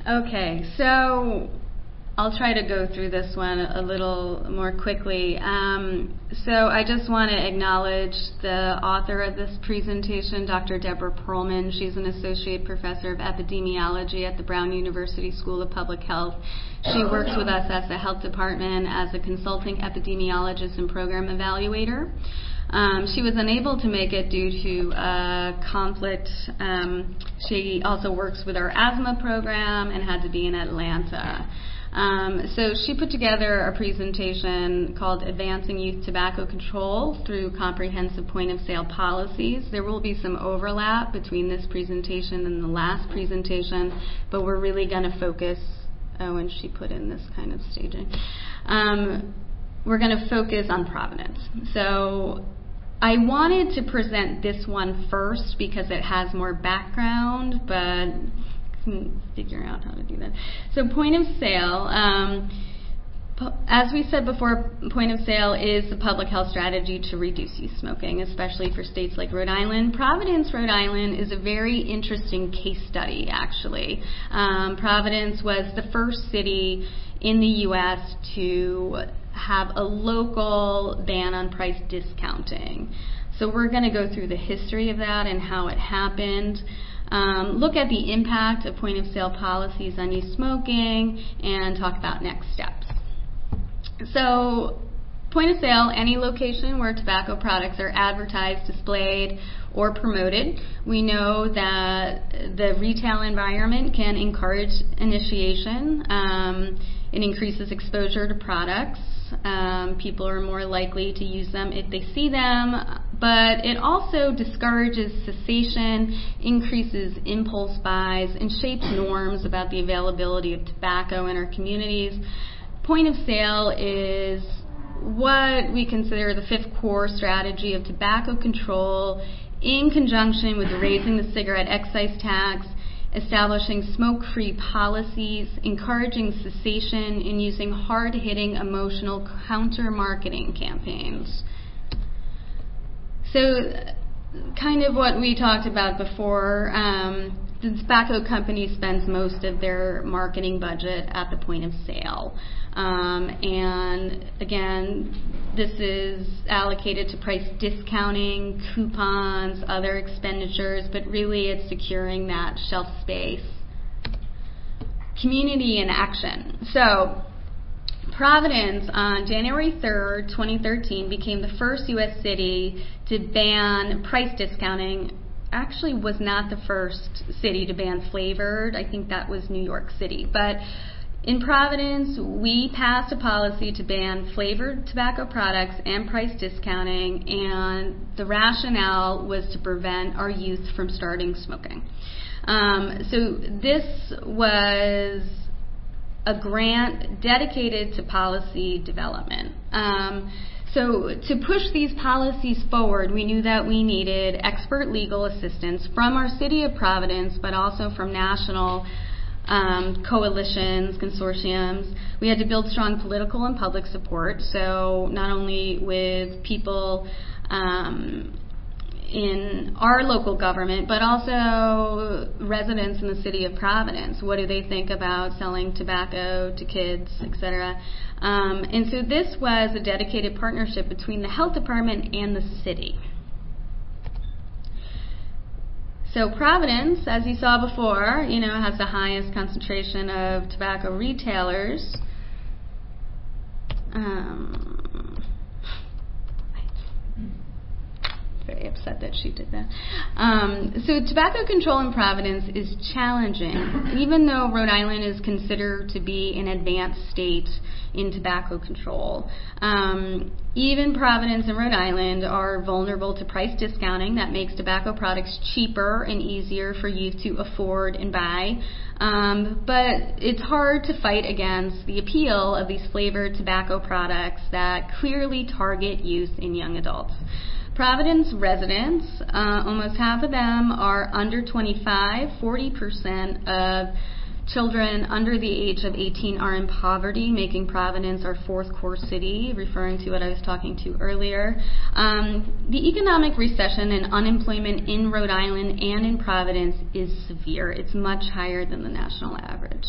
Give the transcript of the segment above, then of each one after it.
Okay, so I'll try to go through this one a little more quickly. So I just want to acknowledge the author of this presentation, Dr. Deborah Perlman. She's an associate professor of epidemiology at the Brown University School of Public Health. She works with us at the health department as a consulting epidemiologist and program evaluator. She was unable to make it due to conflict. She also works with our asthma program and had to be in Atlanta. So she put together a presentation called Advancing Youth Tobacco Control Through Comprehensive Point-of-Sale Policies. There will be some overlap between this presentation and the last presentation, but we're really going to focus, and she put in this kind of staging. We're going to focus on Providence. So I wanted to present this one first because it has more background, but figure out how to do that. So point of sale, as we said before, point of sale is the public health strategy to reduce youth smoking, especially for states like Rhode Island. Providence, Rhode Island is a very interesting case study, actually. Providence was the first city in the U.S. to have a local ban on price discounting. So we're going to go through the history of that and how it happened. Look at the impact of point-of-sale policies on youth smoking, and talk about next steps. So, point-of-sale, any location where tobacco products are advertised, displayed, or promoted. We know that the retail environment can encourage initiation. It increases exposure to products. People are more likely to use them if they see them, but it also discourages cessation, increases impulse buys, and shapes norms about the availability of tobacco in our communities. Point of sale is what we consider the fifth core strategy of tobacco control in conjunction with raising the cigarette excise tax, establishing smoke-free policies, encouraging cessation, and using hard-hitting emotional counter-marketing campaigns. So kind of what we talked about before, the tobacco company spends most of their marketing budget at the point of sale. And again, this is allocated to price discounting, coupons, other expenditures, but really it's securing that shelf space. Community in action. So Providence, on January 3rd, 2013, became the first U.S. city to ban price discounting. Actually was not the first city to ban flavored. I think that was New York City. But in Providence, we passed a policy to ban flavored tobacco products and price discounting, and the rationale was to prevent our youth from starting smoking. So this was a grant dedicated to policy development. So to push these policies forward, we knew that we needed expert legal assistance from our city of Providence, but also from national coalitions, consortiums. We had to build strong political and public support, so not only with people in our local government, but also residents in the city of Providence. What do they think about selling tobacco to kids, etc.? And so this was a dedicated partnership between the health department and the city. So Providence, as you saw before, has the highest concentration of tobacco retailers. Very upset that she did that. So tobacco control in Providence is challenging, even though Rhode Island is considered to be an advanced state in tobacco control. Even Providence and Rhode Island are vulnerable to price discounting that makes tobacco products cheaper and easier for youth to afford and buy. But it's hard to fight against the appeal of these flavored tobacco products that clearly target youth and young adults. Providence residents, almost half of them are under 25. 40% of children under the age of 18 are in poverty, making Providence our fourth core city, referring to what I was talking to earlier. The economic recession and unemployment in Rhode Island and in Providence is severe. It's much higher than the national average.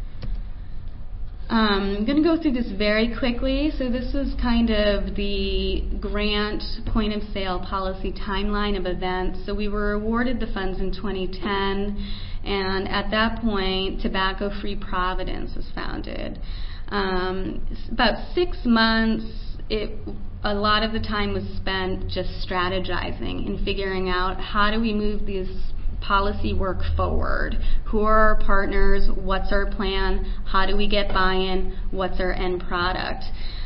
I'm going to go through this very quickly. So this is kind of the grant point of sale policy timeline of events. So we were awarded the funds in 2010, and at that point, Tobacco Free Providence was founded. About 6 months, a lot of the time was spent just strategizing and figuring out how do we move these policy work forward. Who are our partners? What's our plan? How do we get buy-in? What's our end product?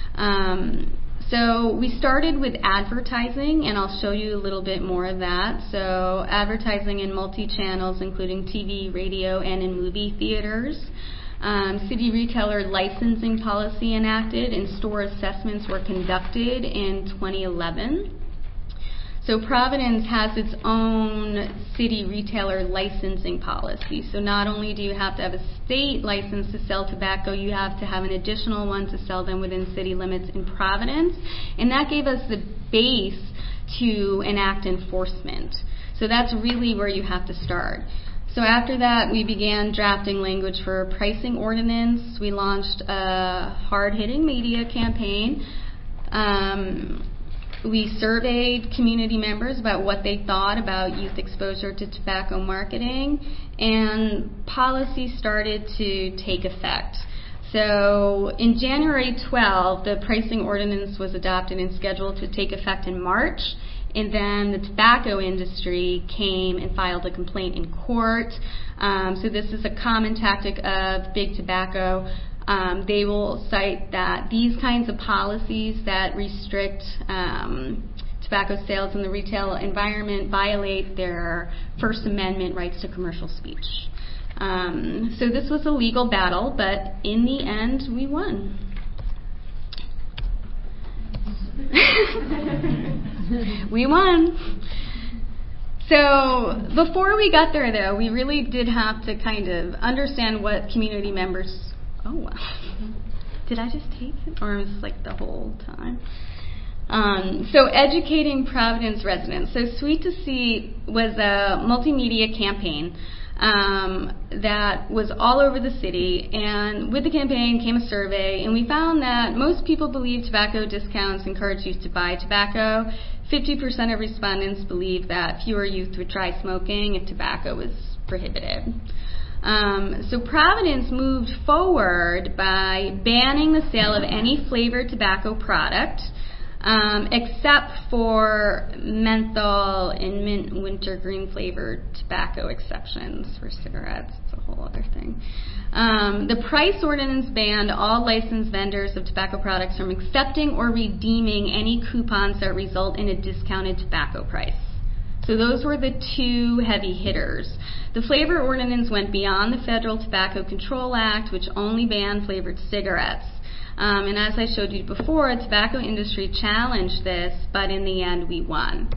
So we started with advertising, and I'll show you a little bit more of that. So advertising in multi-channels, including TV, radio, and in movie theaters. City retailer licensing policy enacted, and store assessments were conducted in 2011. So Providence has its own city retailer licensing policy. So not only do you have to have a state license to sell tobacco, you have to have an additional one to sell them within city limits in Providence. And that gave us the base to enact enforcement. So that's really where you have to start. So after that, we began drafting language for a pricing ordinance. We launched a hard-hitting media campaign. We surveyed community members about what they thought about youth exposure to tobacco marketing, and policy started to take effect. So in January 12, the pricing ordinance was adopted and scheduled to take effect in March, and then the tobacco industry came and filed a complaint in court. So this is a common tactic of big tobacco. They will cite that these kinds of policies that restrict tobacco sales in the retail environment violate their First Amendment rights to commercial speech. So this was a legal battle, but in the end, we won. We won. So before we got there, though, we really did have to kind of understand what community members... Oh, wow. Did I just take it? Or was it like the whole time? So educating Providence residents. So Sweet to See was a multimedia campaign that was all over the city. And with the campaign came a survey, and we found that most people believe tobacco discounts encourage youth to buy tobacco. 50% of respondents believe that fewer youth would try smoking if tobacco was prohibited. So Providence moved forward by banning the sale of any flavored tobacco product, except for menthol and mint wintergreen flavored tobacco exceptions for cigarettes. It's a whole other thing. The price ordinance banned all licensed vendors of tobacco products from accepting or redeeming any coupons that result in a discounted tobacco price. So those were the two heavy hitters. The flavor ordinance went beyond the Federal Tobacco Control Act, which only banned flavored cigarettes. And as I showed you before, the tobacco industry challenged this, but in the end we won.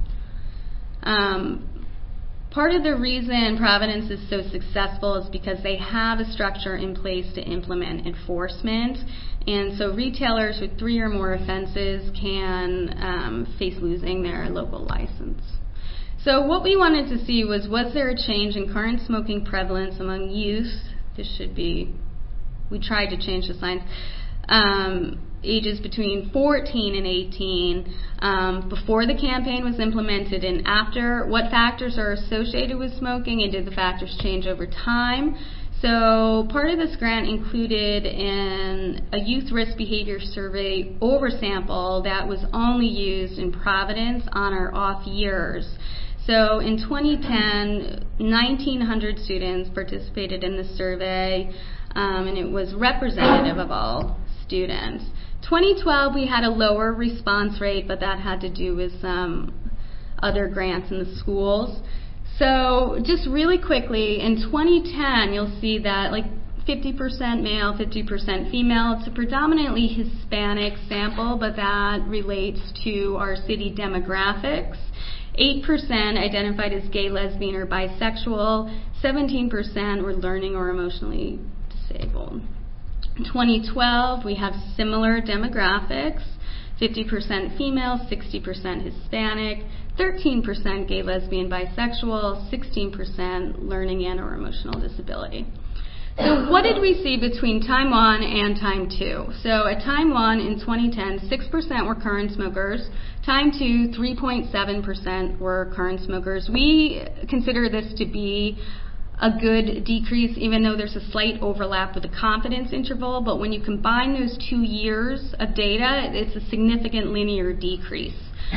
Part of the reason Providence is so successful is because they have a structure in place to implement enforcement. And so retailers with 3 or more offenses can face losing their local license. So what we wanted to see was there a change in current smoking prevalence among youth? This should be, we tried to change the signs, ages between 14 and 18 before the campaign was implemented and after. What factors are associated with smoking, and did the factors change over time? So part of this grant included a youth risk behavior survey oversample that was only used in Providence on our off years. So in 2010, 1,900 students participated in the survey, and it was representative of all students. 2012, we had a lower response rate, but that had to do with some other grants in the schools. So just really quickly, in 2010, you'll see that like 50% male, 50% female. It's a predominantly Hispanic sample, but that relates to our city demographics. 8% identified as gay, lesbian, or bisexual. 17% were learning or emotionally disabled. In 2012, we have similar demographics. 50% female, 60% Hispanic, 13% gay, lesbian, bisexual, 16% learning and or emotional disability. So what did we see between time 1 and time 2? So at time 1 in 2010, 6% were current smokers. Time 2, 3.7% were current smokers. We consider this to be a good decrease, even though there's a slight overlap with the confidence interval. But when you combine those 2 years of data, it's a significant linear decrease.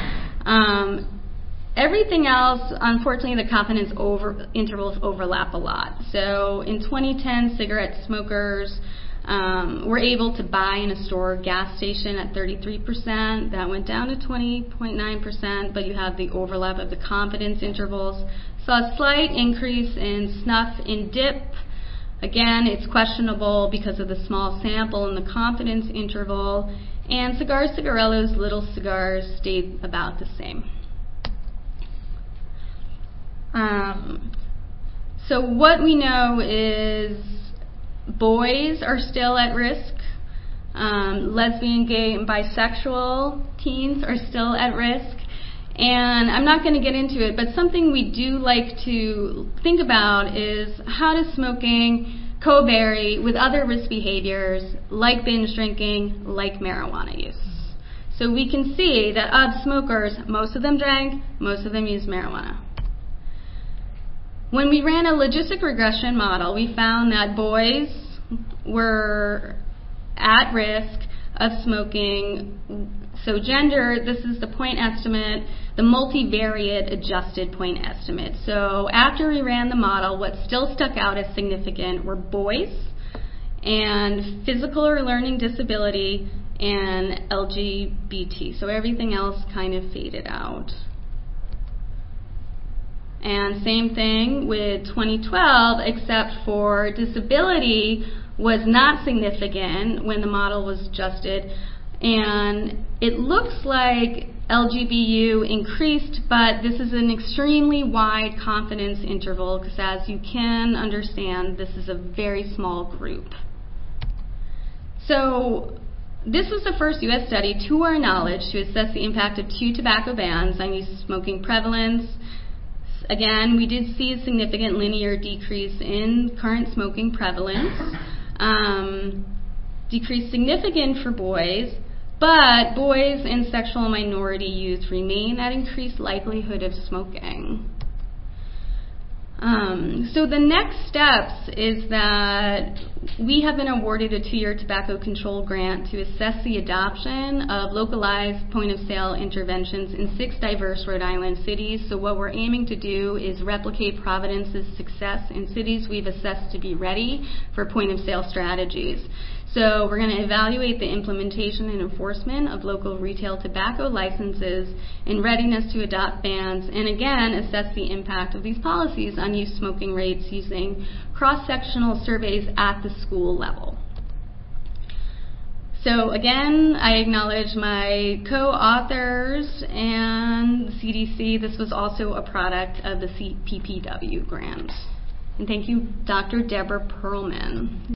Everything else, unfortunately, the confidence intervals overlap a lot. So in 2010, cigarette smokers were able to buy in a store or gas station at 33%. That went down to 20.9%, but you have the overlap of the confidence intervals. Saw a slight increase in snuff in dip. Again, it's questionable because of the small sample and the confidence interval. And cigars, cigarillos, little cigars stayed about the same. So what we know is boys are still at risk. Lesbian, gay, and bisexual teens are still at risk. And I'm not going to get into it, but something we do like to think about is how does smoking co-vary with other risk behaviors like binge drinking, like marijuana use. So we can see that of smokers, most of them drank, most of them used marijuana. When we ran a logistic regression model, we found that boys were at risk of smoking. So gender, this is the point estimate, the multivariate adjusted point estimate. So after we ran the model, what still stuck out as significant were boys and physical or learning disability and LGBT. So everything else kind of faded out. And same thing with 2012, except for disability was not significant when the model was adjusted. And it looks like LGBU increased, but this is an extremely wide confidence interval because, as you can understand, this is a very small group. So this was the first U.S. study, to our knowledge, to assess the impact of 2 tobacco bans on youth smoking prevalence. Again, we did see a significant linear decrease in current smoking prevalence. Decreased significant for boys, but boys and sexual minority youth remain at increased likelihood of smoking. So the next steps is that we have been awarded a 2-year tobacco control grant to assess the adoption of localized point-of-sale interventions in 6 diverse Rhode Island cities. So what we're aiming to do is replicate Providence's success in cities we've assessed to be ready for point-of-sale strategies. So we're going to evaluate the implementation and enforcement of local retail tobacco licenses and readiness to adopt bans, and again, assess the impact of these policies on youth smoking rates using cross-sectional surveys at the school level. So again, I acknowledge my co-authors and the CDC. This was also a product of the PPW grant. And thank you, Dr. Deborah Perlman.